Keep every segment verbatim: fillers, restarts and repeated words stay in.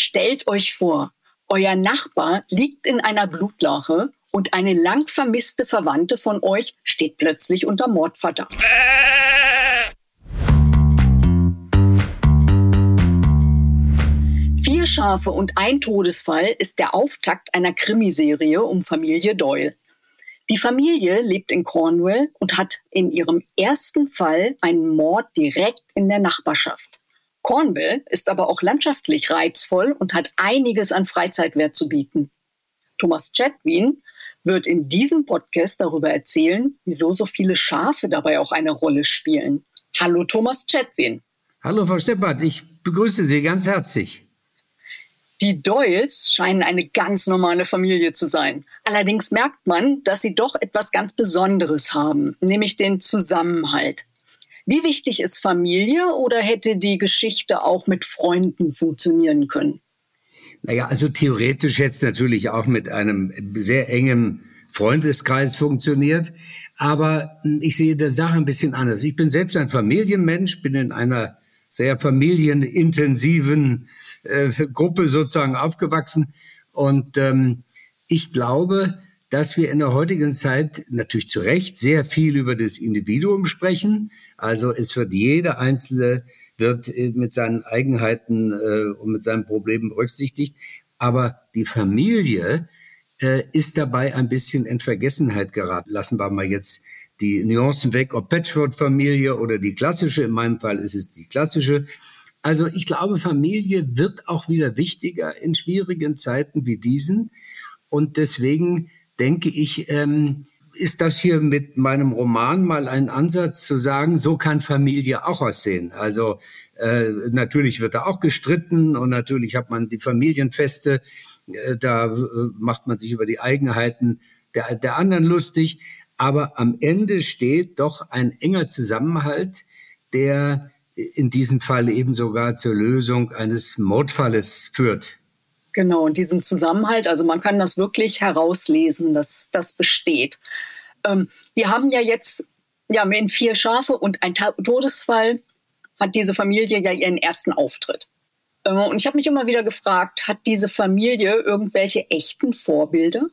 Stellt euch vor, euer Nachbar liegt in einer Blutlache und eine lang vermisste Verwandte von euch steht plötzlich unter Mordverdacht. Vier Schafe und ein Todesfall ist der Auftakt einer Krimiserie um Familie Doyle. Die Familie lebt in Cornwall und hat in ihrem ersten Fall einen Mord direkt in der Nachbarschaft. Cornwall ist aber auch landschaftlich reizvoll und hat einiges an Freizeitwert zu bieten. Thomas Chatwin wird in diesem Podcast darüber erzählen, wieso so viele Schafe dabei auch eine Rolle spielen. Hallo Thomas Chatwin. Hallo Frau Steppert, ich begrüße Sie ganz herzlich. Die Doyles scheinen eine ganz normale Familie zu sein. Allerdings merkt man, dass sie doch etwas ganz Besonderes haben, nämlich den Zusammenhalt. Wie wichtig ist Familie oder hätte die Geschichte auch mit Freunden funktionieren können? Naja, also theoretisch hätte es natürlich auch mit einem sehr engen Freundeskreis funktioniert. Aber ich sehe die Sache ein bisschen anders. Ich bin selbst ein Familienmensch, bin in einer sehr familienintensiven äh, Gruppe sozusagen aufgewachsen. Und ähm, ich glaube, dass wir in der heutigen Zeit natürlich zu Recht sehr viel über das Individuum sprechen. Also es wird jeder Einzelne wird mit seinen Eigenheiten äh, und mit seinen Problemen berücksichtigt. Aber die Familie äh, ist dabei ein bisschen in Vergessenheit geraten. Lassen wir mal jetzt die Nuancen weg, ob Patchwork-Familie oder die klassische. In meinem Fall ist es die klassische. Also ich glaube, Familie wird auch wieder wichtiger in schwierigen Zeiten wie diesen. Und deswegen denke ich, ähm, ist das hier mit meinem Roman mal ein Ansatz zu sagen, so kann Familie auch aussehen. Also äh, natürlich wird da auch gestritten und natürlich hat man die Familienfeste, äh, da äh, macht man sich über die Eigenheiten der, der anderen lustig. Aber am Ende steht doch ein enger Zusammenhalt, der in diesem Fall eben sogar zur Lösung eines Mordfalles führt. Genau, und diesen Zusammenhalt, also man kann das wirklich herauslesen, dass das besteht. Ähm, die haben ja jetzt, ja, mit vier Schafe und ein Todesfall hat diese Familie ja ihren ersten Auftritt. Äh, und ich habe mich immer wieder gefragt, hat diese Familie irgendwelche echten Vorbilder?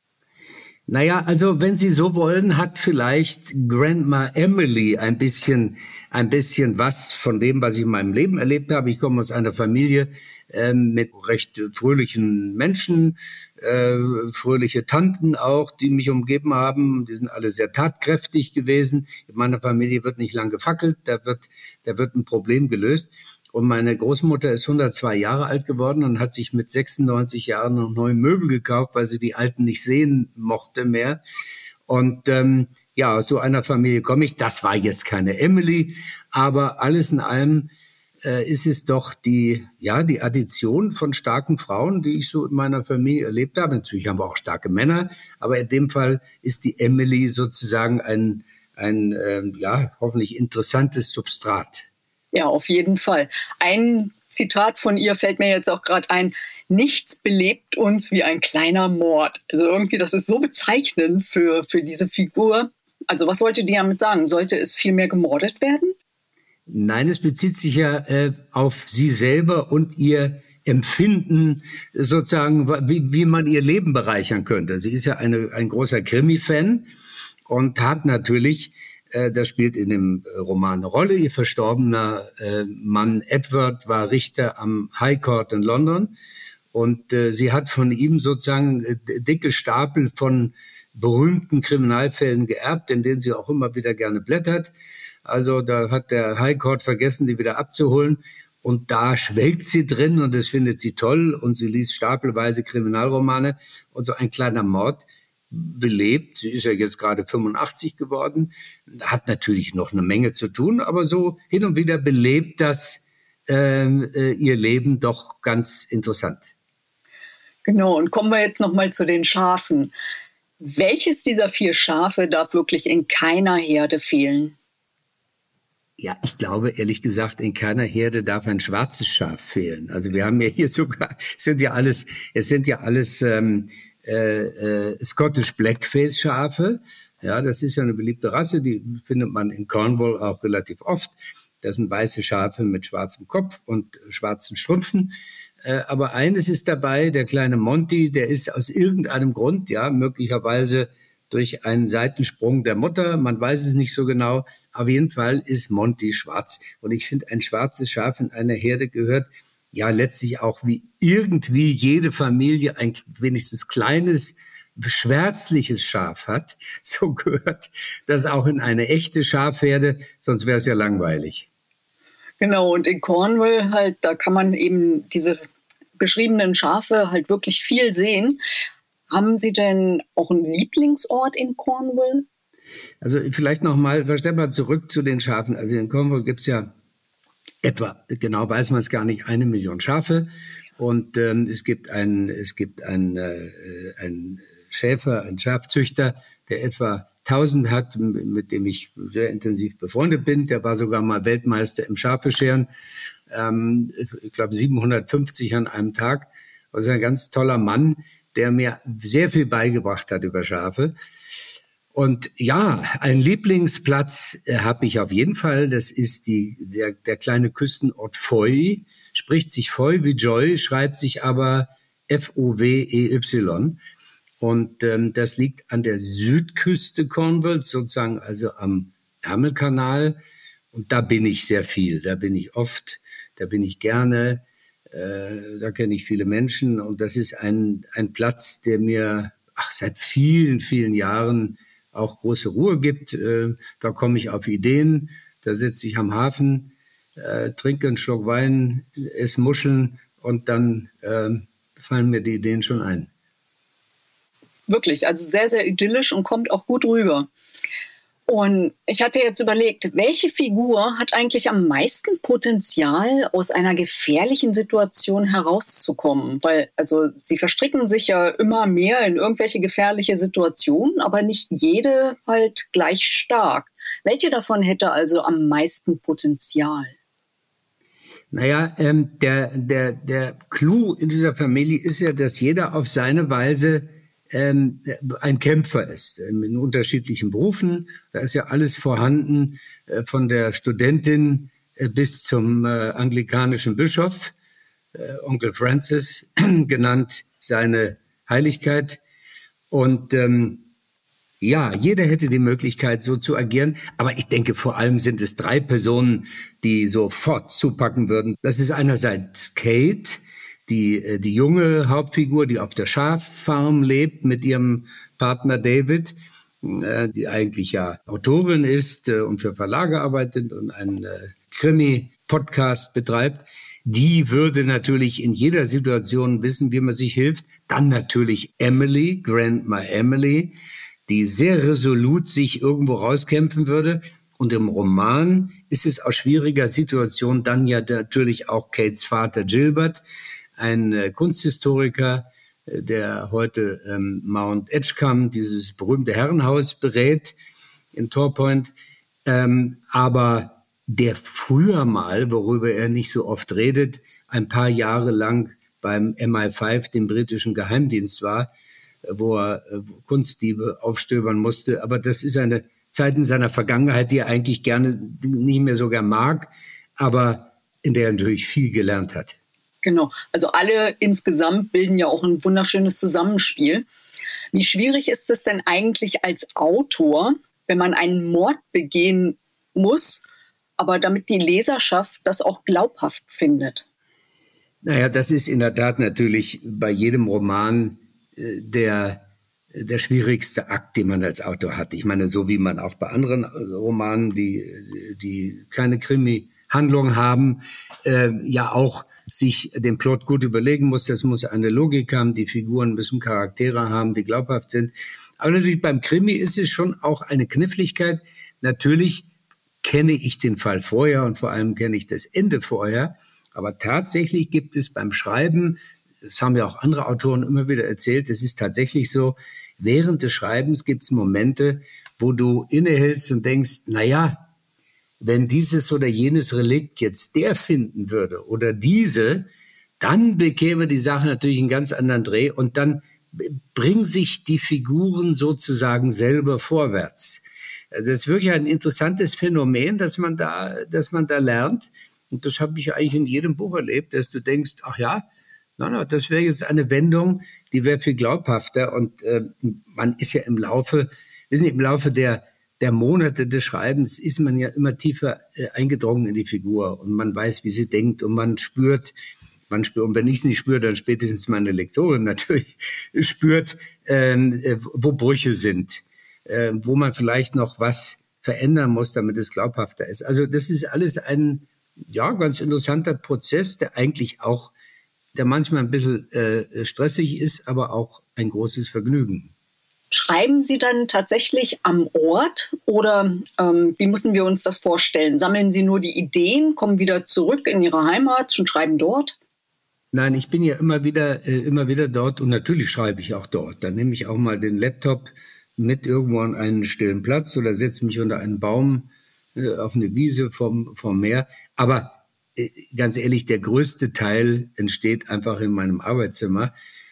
Naja, also wenn Sie so wollen, hat vielleicht Grandma Emily ein bisschen, ein bisschen was von dem, was ich in meinem Leben erlebt habe. Ich komme aus einer Familie äh, mit recht fröhlichen Menschen, äh, fröhliche Tanten auch, die mich umgeben haben. Die sind alle sehr tatkräftig gewesen. In meiner Familie wird nicht lang gefackelt, da wird, da wird ein Problem gelöst. Und meine Großmutter ist hundertzwei Jahre alt geworden und hat sich mit sechsundneunzig Jahren noch neue Möbel gekauft, weil sie die alten nicht sehen mochte mehr. Und ähm, ja, aus so einer Familie komme ich. Das war jetzt keine Emily, aber alles in allem äh, ist es doch die, ja, die Addition von starken Frauen, die ich so in meiner Familie erlebt habe. Natürlich haben wir auch starke Männer, aber in dem Fall ist die Emily sozusagen ein, ein äh, ja, hoffentlich interessantes Substrat. Ja, auf jeden Fall. Ein Zitat von ihr fällt mir jetzt auch gerade ein. Nichts belebt uns wie ein kleiner Mord. Also irgendwie, das ist so bezeichnend für, für diese Figur. Also was wollte die damit sagen? Sollte es viel mehr gemordet werden? Nein, es bezieht sich ja äh, auf sie selber und ihr Empfinden, sozusagen, wie, wie man ihr Leben bereichern könnte. Sie ist ja eine, ein großer Krimi-Fan und hat natürlich, das spielt in dem Roman eine Rolle. Ihr verstorbener äh, Mann Edward war Richter am High Court in London und äh, sie hat von ihm sozusagen äh, dicke Stapel von berühmten Kriminalfällen geerbt, in denen sie auch immer wieder gerne blättert. Also da hat der High Court vergessen, die wieder abzuholen und da schwelgt sie drin und das findet sie toll und sie liest stapelweise Kriminalromane und so ein kleiner Mord belebt. Sie ist ja jetzt gerade fünfundachtzig geworden, hat natürlich noch eine Menge zu tun, aber so hin und wieder belebt das äh, ihr Leben doch ganz interessant. Genau, und kommen wir jetzt nochmal zu den Schafen. Welches dieser vier Schafe darf wirklich in keiner Herde fehlen? Ja, ich glaube, ehrlich gesagt, in keiner Herde darf ein schwarzes Schaf fehlen. Also wir haben ja hier sogar, es sind ja alles, es sind ja alles ähm, Äh, äh, Scottish Blackface Schafe. Ja, das ist ja eine beliebte Rasse, die findet man in Cornwall auch relativ oft. Das sind weiße Schafe mit schwarzem Kopf und schwarzen Strümpfen. Äh, aber eines ist dabei, der kleine Monty, der ist aus irgendeinem Grund, ja, möglicherweise durch einen Seitensprung der Mutter, man weiß es nicht so genau, auf jeden Fall ist Monty schwarz. Und ich finde, ein schwarzes Schaf in einer Herde gehört ja letztlich auch wie irgendwie jede Familie ein wenigstens kleines, schwärzliches Schaf hat. So gehört das auch in eine echte Schafherde, sonst wäre es ja langweilig. Genau, und in Cornwall halt, da kann man eben diese beschriebenen Schafe halt wirklich viel sehen. Haben Sie denn auch einen Lieblingsort in Cornwall? Also vielleicht nochmal, verstehen wir zurück zu den Schafen. Also in Cornwall gibt es ja etwa, genau weiß man es gar nicht, eine Million Schafe. Und ähm, es gibt einen, es gibt einen, äh, einen Schäfer, einen Schafzüchter, der etwa tausend hat, mit dem ich sehr intensiv befreundet bin. Der war sogar mal Weltmeister im Schafescheren. Ähm, ich glaube siebenhundertfünfzig an einem Tag. Also ein ganz toller Mann, der mir sehr viel beigebracht hat über Schafe. Und ja, ein Lieblingsplatz äh, habe ich auf jeden Fall. Das ist die, der, der kleine Küstenort Foy. Spricht sich Foy wie Joy, schreibt sich aber F O W E Y. Und ähm, das liegt an der Südküste Cornwalls, sozusagen also am Ärmelkanal. Und da bin ich sehr viel, da bin ich oft, da bin ich gerne. Äh, da kenne ich viele Menschen. Und das ist ein, ein Platz, der mir ach, seit vielen, vielen Jahren auch große Ruhe gibt. Äh, da komme ich auf Ideen, da sitze ich am Hafen, äh, trinke einen Schluck Wein, esse Muscheln und dann äh, fallen mir die Ideen schon ein. Wirklich, also sehr, sehr idyllisch und kommt auch gut rüber. Und ich hatte jetzt überlegt, welche Figur hat eigentlich am meisten Potenzial, aus einer gefährlichen Situation herauszukommen? Weil, also, sie verstricken sich ja immer mehr in irgendwelche gefährliche Situationen, aber nicht jede halt gleich stark. Welche davon hätte also am meisten Potenzial? Naja, ähm, der, der, der Clou in dieser Familie ist ja, dass jeder auf seine Weise ähm, ein Kämpfer ist, ähm, in unterschiedlichen Berufen. Da ist ja alles vorhanden, äh, von der Studentin äh, bis zum äh, anglikanischen Bischof, äh, Onkel Francis, genannt seine Heiligkeit. Und ähm, ja, jeder hätte die Möglichkeit, so zu agieren. Aber ich denke, vor allem sind es drei Personen, die sofort zupacken würden. Das ist einerseits Kate, die, die junge Hauptfigur, die auf der Schaffarm lebt mit ihrem Partner David, die eigentlich ja Autorin ist und für Verlage arbeitet und einen Krimi-Podcast betreibt. Die würde natürlich in jeder Situation wissen, wie man sich hilft. Dann natürlich Emily, Grandma Emily, die sehr resolut sich irgendwo rauskämpfen würde. Und im Roman ist es aus schwieriger Situation dann ja natürlich auch Kates Vater Gilbert, ein äh, Kunsthistoriker, äh, der heute ähm, Mount Edgecombe, dieses berühmte Herrenhaus, berät in Torpoint. Ähm, aber der früher mal, worüber er nicht so oft redet, ein paar Jahre lang beim M I fünf, dem britischen Geheimdienst war, wo er äh, Kunstdiebe aufstöbern musste. Aber das ist eine Zeit in seiner Vergangenheit, die er eigentlich gerne nicht mehr so gern mag, aber in der er natürlich viel gelernt hat. Genau, also alle insgesamt bilden ja auch ein wunderschönes Zusammenspiel. Wie schwierig ist es denn eigentlich als Autor, wenn man einen Mord begehen muss, aber damit die Leserschaft das auch glaubhaft findet? Naja, das ist in der Tat natürlich bei jedem Roman äh, der, der schwierigste Akt, den man als Autor hat. Ich meine, so wie man auch bei anderen Romanen, die, die keine Krimi-Handlung haben, äh, ja auch sich den Plot gut überlegen muss. Das muss eine Logik haben, die Figuren müssen Charaktere haben, die glaubhaft sind. Aber natürlich beim Krimi ist es schon auch eine Kniffligkeit. Natürlich kenne ich den Fall vorher und vor allem kenne ich das Ende vorher. Aber tatsächlich gibt es beim Schreiben, das haben ja auch andere Autoren immer wieder erzählt, es ist tatsächlich so, während des Schreibens gibt es Momente, wo du innehältst und denkst, na ja, wenn dieses oder jenes Relikt jetzt der finden würde oder diese, dann bekäme die Sache natürlich einen ganz anderen Dreh und dann bringen sich die Figuren sozusagen selber vorwärts. Das ist wirklich ein interessantes Phänomen, dass man da, dass man da lernt. Und das habe ich eigentlich in jedem Buch erlebt, dass du denkst, ach ja, Nein, nein, das wäre jetzt eine Wendung, die wäre viel glaubhafter. Und äh, man ist ja im Laufe, wissen Sie, im Laufe der, der Monate des Schreibens ist man ja immer tiefer äh, eingedrungen in die Figur. Und man weiß, wie sie denkt, und man spürt, man spürt, und wenn ich es nicht spüre, dann spätestens meine Lektorin natürlich spürt, ähm, äh, wo Brüche sind, äh, wo man vielleicht noch was verändern muss, damit es glaubhafter ist. Also das ist alles ein, ja, ganz interessanter Prozess, der eigentlich auch der manchmal ein bisschen äh, stressig ist, aber auch ein großes Vergnügen. Schreiben Sie dann tatsächlich am Ort oder ähm, wie müssen wir uns das vorstellen? Sammeln Sie nur die Ideen, kommen wieder zurück in Ihre Heimat und schreiben dort? Nein, ich bin ja immer wieder, äh, immer wieder dort und natürlich schreibe ich auch dort. Dann nehme ich auch mal den Laptop mit irgendwo an einen stillen Platz oder setze mich unter einen Baum äh, auf eine Wiese vom, vom Meer. Aber ganz ehrlich, der größte Teil entsteht einfach in meinem Arbeitszimmer.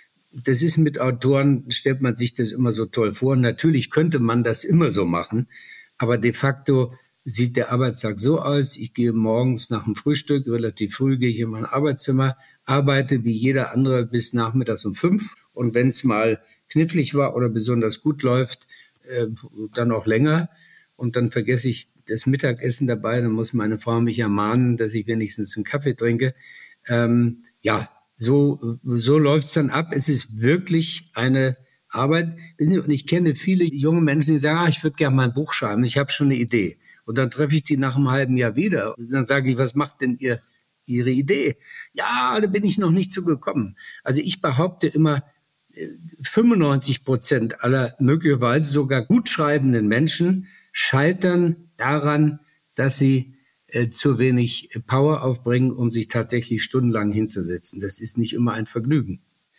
Das ist mit Autoren, stellt man sich das immer so toll vor. Natürlich könnte man das immer so machen, aber de facto sieht der Arbeitstag so aus. Ich gehe morgens nach dem Frühstück, relativ früh gehe ich in mein Arbeitszimmer, arbeite wie jeder andere bis nachmittags um fünf. Und wenn es mal knifflig war oder besonders gut läuft, äh, dann auch länger. Und dann vergesse ich das Mittagessen dabei, dann muss meine Frau mich ermahnen, dass ich wenigstens einen Kaffee trinke. Ähm, ja, so, so läuft's dann ab. Es ist wirklich eine Arbeit. Und ich kenne viele junge Menschen, die sagen, ah, ich würde gerne mal ein Buch schreiben, ich habe schon eine Idee. Und dann treffe ich die nach einem halben Jahr wieder. Und dann sage ich, was macht denn ihr, Ihre Idee? Ja, da bin ich noch nicht zu gekommen. Also ich behaupte immer, fünfundneunzig Prozent aller möglicherweise sogar gut schreibenden Menschen scheitern daran, dass sie äh, zu wenig Power aufbringen, um sich tatsächlich stundenlang hinzusetzen. Das ist nicht immer ein Vergnügen.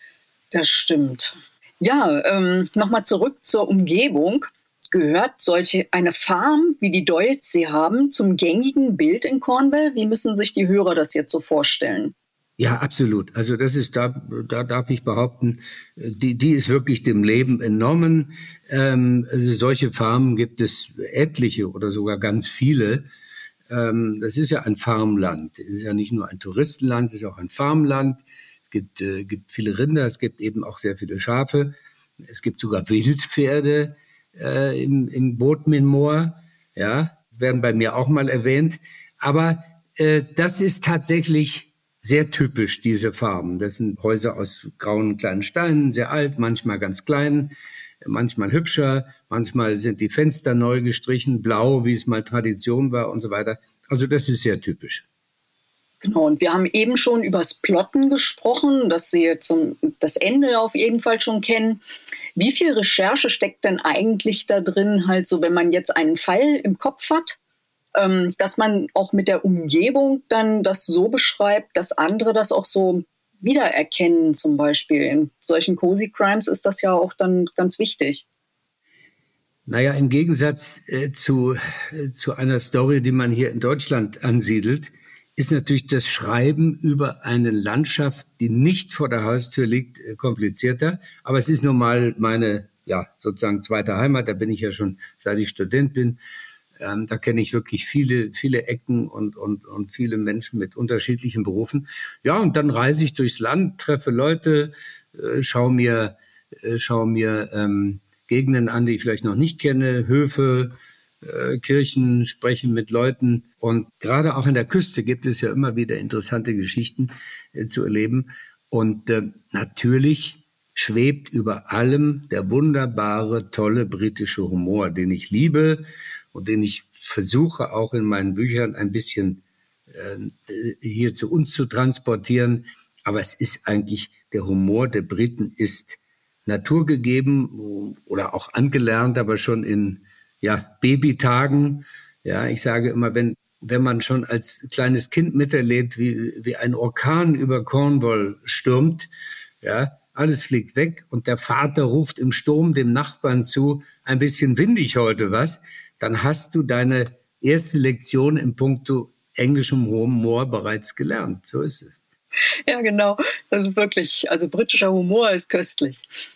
Das stimmt. Ja, ähm, nochmal zurück zur Umgebung. Gehört solche eine Farm, wie die Doyles sie haben, zum gängigen Bild in Cornwall? Wie müssen sich die Hörer das jetzt so vorstellen? Ja, absolut. Also das ist, da, da darf ich behaupten, die, die ist wirklich dem Leben entnommen. Ähm, also solche Farmen gibt es etliche oder sogar ganz viele. Ähm, das ist ja ein Farmland. Es ist ja nicht nur ein Touristenland, es ist auch ein Farmland. Es gibt, äh, gibt viele Rinder, es gibt eben auch sehr viele Schafe. Es gibt sogar Wildpferde äh, im, im Bodmin Moor. Ja, werden bei mir auch mal erwähnt. Aber äh, das ist tatsächlich sehr typisch, diese Farben. Das sind Häuser aus grauen kleinen Steinen, sehr alt, manchmal ganz klein, manchmal hübscher, manchmal sind die Fenster neu gestrichen, blau, wie es mal Tradition war und so weiter. Also das ist sehr typisch. Genau, und wir haben eben schon übers Plotten gesprochen, das Sie zum, das Ende auf jeden Fall schon kennen. Wie viel Recherche steckt denn eigentlich da drin, halt so, wenn man jetzt einen Fall im Kopf hat, ähm, dass man auch mit der Umgebung dann das so beschreibt, dass andere das auch so wiedererkennen zum Beispiel. In solchen Cozy Crimes ist das ja auch dann ganz wichtig. Naja, im Gegensatz äh, zu, äh, zu einer Story, die man hier in Deutschland ansiedelt, ist natürlich das Schreiben über eine Landschaft, die nicht vor der Haustür liegt, äh, komplizierter. Aber es ist nun mal meine, ja, sozusagen zweite Heimat. Da bin ich ja schon, seit ich Student bin. Ähm, da kenne ich wirklich viele, viele Ecken und, und, und viele Menschen mit unterschiedlichen Berufen. Ja, und dann reise ich durchs Land, treffe Leute, äh, schaue mir, äh, schaue mir ähm, Gegenden an, die ich vielleicht noch nicht kenne, Höfe, äh, Kirchen, spreche mit Leuten. Und gerade auch an der Küste gibt es ja immer wieder interessante Geschichten äh, zu erleben. Und äh, natürlich schwebt über allem der wunderbare, tolle britische Humor, den ich liebe und den ich versuche auch in meinen Büchern ein bisschen äh, hier zu uns zu transportieren. Aber es ist eigentlich, der Humor der Briten ist naturgegeben oder auch angelernt, aber schon in ja, Babytagen. Ja, ich sage immer, wenn, wenn man schon als kleines Kind miterlebt, wie, wie ein Orkan über Cornwall stürmt, ja, alles fliegt weg und der Vater ruft im Sturm dem Nachbarn zu, ein bisschen windig heute, was? Dann hast du deine erste Lektion im Punkto englischem Humor bereits gelernt. So ist es. Ja, genau. Das ist wirklich, also britischer Humor ist köstlich.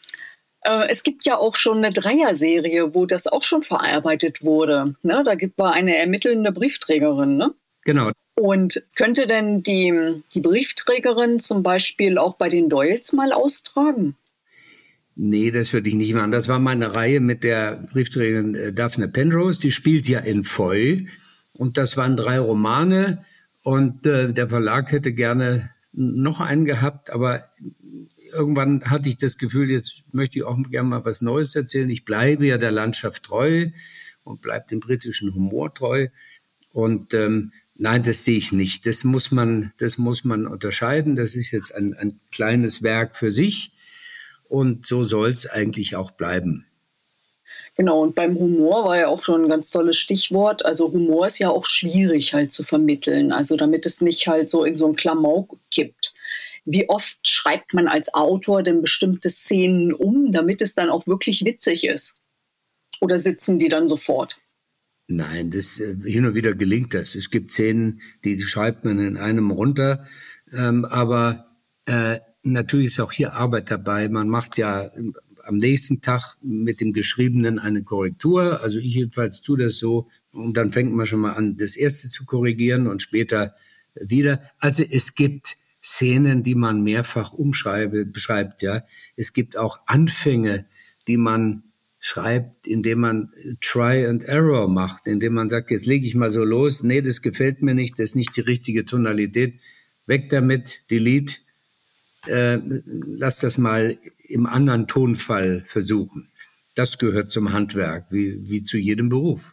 Äh, es gibt ja auch schon eine Dreier-Serie, wo das auch schon verarbeitet wurde. Ne? Da gibt es eine ermittelnde Briefträgerin, ne? Genau. Und könnte denn die, die Briefträgerin zum Beispiel auch bei den Doyles mal austragen? Nee, das würde ich nicht machen. Das war meine Reihe mit der Briefträgerin äh, Daphne Penrose. Die spielt ja in Foy. Und das waren drei Romane. Und äh, der Verlag hätte gerne noch einen gehabt. Aber irgendwann hatte ich das Gefühl, jetzt möchte ich auch gerne mal was Neues erzählen. Ich bleibe ja der Landschaft treu und bleibe dem britischen Humor treu. Und ähm, nein, das sehe ich nicht. Das muss man, das muss man unterscheiden. Das ist jetzt ein, ein kleines Werk für sich. Und so soll es eigentlich auch bleiben. Genau, und beim Humor war ja auch schon ein ganz tolles Stichwort. Also Humor ist ja auch schwierig halt zu vermitteln, also damit es nicht halt so in so ein Klamauk kippt. Wie oft schreibt man als Autor denn bestimmte Szenen um, damit es dann auch wirklich witzig ist? Oder sitzen die dann sofort? Nein, das, äh, hin und wieder gelingt das. Es gibt Szenen, die schreibt man in einem runter, ähm, aber äh, natürlich ist auch hier Arbeit dabei. Man macht ja am nächsten Tag mit dem Geschriebenen eine Korrektur. Also ich jedenfalls tue das so. Und dann fängt man schon mal an, das Erste zu korrigieren und später wieder. Also es gibt Szenen, die man mehrfach umschreibe, beschreibt. Ja, es gibt auch Anfänge, die man schreibt, indem man Try and Error macht, indem man sagt, jetzt lege ich mal so los. Nee, das gefällt mir nicht, das ist nicht die richtige Tonalität. Weg damit, delete. Äh, lass das mal im anderen Tonfall versuchen. Das gehört zum Handwerk, wie, wie zu jedem Beruf.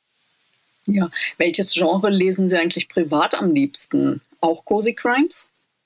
Ja, welches Genre lesen Sie eigentlich privat am liebsten? Auch Cozy Crimes?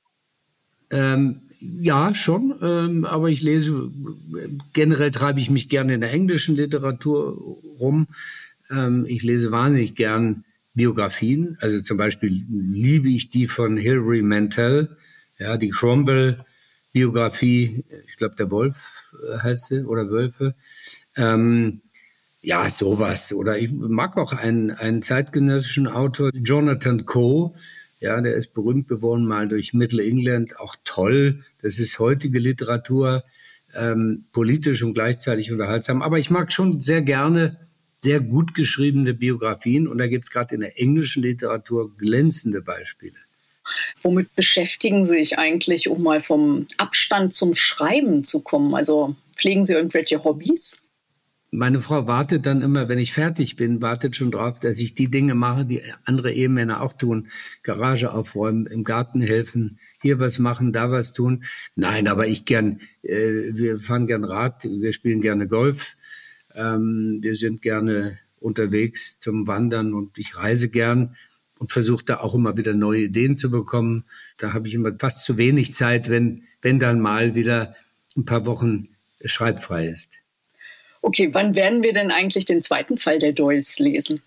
Ähm, ja, schon, ähm, aber ich lese, generell treibe ich mich gerne in der englischen Literatur rum. Ähm, ich lese wahnsinnig gern Biografien, also zum Beispiel liebe ich die von Hilary Mantel, ja, die Cromwell-Biografie, ich glaube, der Wolf heißt sie, oder Wölfe. Ähm, ja, sowas. Oder ich mag auch einen, einen zeitgenössischen Autor, Jonathan Coe. Ja, der ist berühmt geworden mal durch Middle England. Auch toll. Das ist heutige Literatur, ähm, politisch und gleichzeitig unterhaltsam. Aber ich mag schon sehr gerne sehr gut geschriebene Biografien. Und da gibt es gerade in der englischen Literatur glänzende Beispiele. Womit beschäftigen Sie sich eigentlich, um mal vom Abstand zum Schreiben zu kommen? Also pflegen Sie irgendwelche Hobbys? Meine Frau wartet dann immer, wenn ich fertig bin, wartet schon drauf, dass ich die Dinge mache, die andere Ehemänner auch tun. Garage aufräumen, im Garten helfen, hier was machen, da was tun. Nein, aber ich gern, äh, wir fahren gern Rad, wir spielen gerne Golf, ähm, wir sind gerne unterwegs zum Wandern und ich reise gern. Und versuche da auch immer wieder neue Ideen zu bekommen. Da habe ich immer fast zu wenig Zeit, wenn, wenn dann mal wieder ein paar Wochen schreibfrei ist. Okay, wann werden wir denn eigentlich den zweiten Fall der Doyles lesen?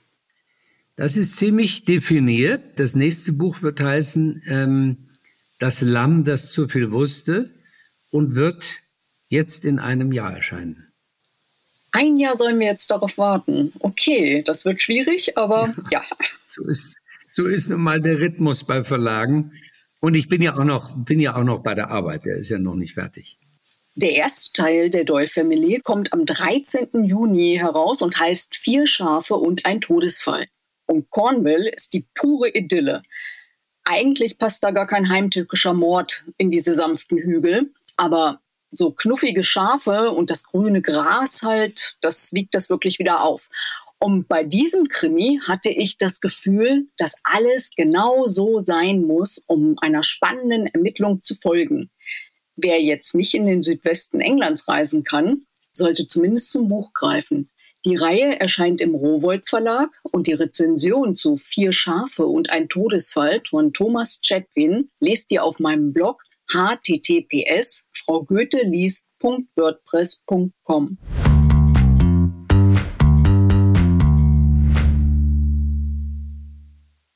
Das ist ziemlich definiert. Das nächste Buch wird heißen ähm, Das Lamm, das zu viel wusste und wird jetzt in einem Jahr erscheinen. Ein Jahr sollen wir jetzt darauf warten. Okay, das wird schwierig, aber ja. ja. So ist So ist nun mal der Rhythmus bei Verlagen. Und ich bin ja auch noch, bin ja auch noch bei der Arbeit. Der ist ja noch nicht fertig. Der erste Teil der Doyle Family kommt am dreizehnten Juni heraus und heißt Vier Schafe und ein Todesfall. Und Cornwall ist die pure Idylle. Eigentlich passt da gar kein heimtückischer Mord in diese sanften Hügel. Aber so knuffige Schafe und das grüne Gras halt, das wiegt das wirklich wieder auf. Und bei diesem Krimi hatte ich das Gefühl, dass alles genau so sein muss, um einer spannenden Ermittlung zu folgen. Wer jetzt nicht in den Südwesten Englands reisen kann, sollte zumindest zum Buch greifen. Die Reihe erscheint im Rowohlt Verlag und die Rezension zu Vier Schafe und ein Todesfall von Thomas Chatwin lest ihr auf meinem Blog h t t p s frau goethe liest punkt wordpress punkt com.